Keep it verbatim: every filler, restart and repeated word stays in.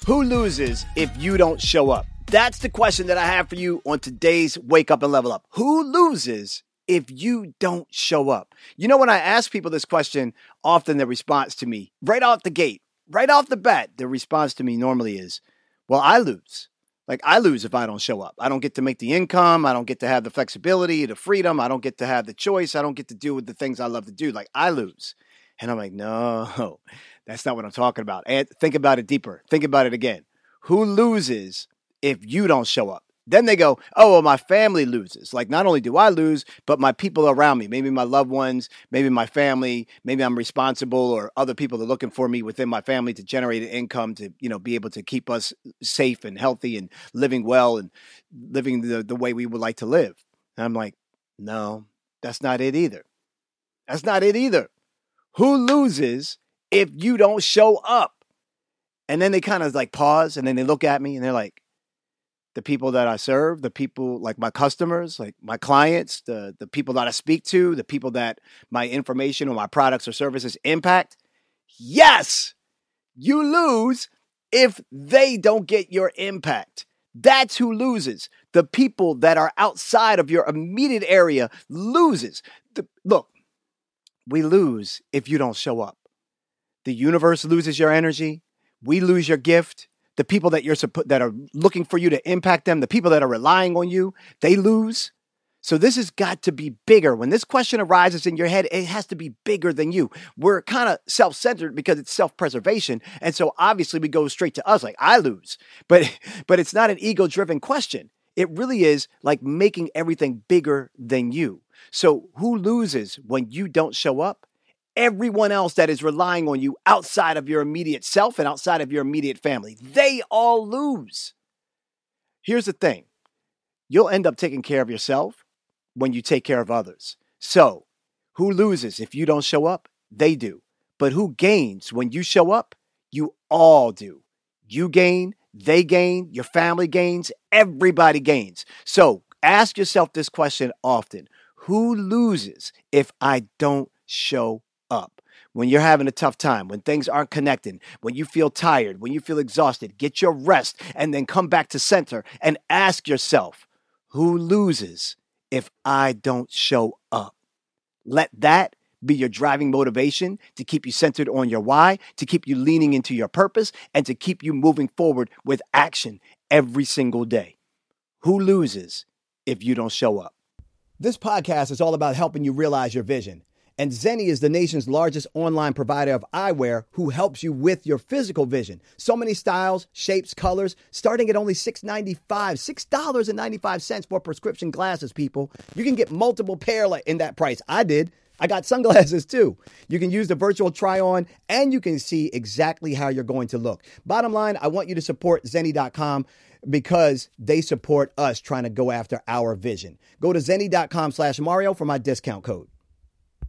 Who loses if you don't show up? That's the question that I have for you on today's Wake Up and Level Up. Who loses if you don't show up? You know, when I ask people this question, often the response to me, right off the gate, right off the bat, the response to me normally is, well, I lose. Like, I lose if I don't show up. I don't get to make the income. I don't get to have the flexibility, the freedom. I don't get to have the choice. I don't get to do the things I love to do. Like, I lose. And I'm like, no, that's not what I'm talking about. And think about it deeper. Think about it again. Who loses if you don't show up? Then they go, oh, well, my family loses. Like, not only do I lose, but my people around me, maybe my loved ones, maybe my family, maybe I'm responsible, or other people are looking for me within my family to generate an income to, you know, be able to keep us safe and healthy and living well and living the, the way we would like to live. And I'm like, no, that's not it either. That's not it either. Who loses if you don't show up? And then they kind of like pause and then they look at me and they're like, the people that I serve, the people like my customers, like my clients, the, the people that I speak to, the people that my information or my products or services impact. Yes, you lose if they don't get your impact. That's who loses. The people that are outside of your immediate area loses. The, look, we lose if you don't show up. The universe loses your energy. We lose your gift. The people that you're that are looking for you to impact them, the people that are relying on you, they lose. So this has got to be bigger. When this question arises in your head, it has to be bigger than you. We're kind of self-centered because it's self-preservation. And so obviously we go straight to us like, I lose. But, but it's not an ego-driven question. It really is like making everything bigger than you. So who loses when you don't show up? Everyone else that is relying on you outside of your immediate self and outside of your immediate family, they all lose. Here's the thing. You'll end up taking care of yourself when you take care of others. So who loses if you don't show up? They do. But who gains when you show up? You all do. You gain, they gain, your family gains, everybody gains. So ask yourself this question often. Who loses if I don't show up? Up. When you're having a tough time, when things aren't connecting, when you feel tired, when you feel exhausted, get your rest and then come back to center and ask yourself, who loses if I don't show up? Let that be your driving motivation to keep you centered on your why, to keep you leaning into your purpose, and to keep you moving forward with action every single day. Who loses if you don't show up? This podcast is all about helping you realize your vision. And Zenni is the nation's largest online provider of eyewear who helps you with your physical vision. So many styles, shapes, colors, starting at only six dollars and ninety-five cents, six dollars and ninety-five cents for prescription glasses, people. You can get multiple pair in that price. I did. I got sunglasses too. You can use the virtual try-on and you can see exactly how you're going to look. Bottom line, I want you to support Zenni dot com because they support us trying to go after our vision. Go to Zenni dot com slash Mario for my discount code.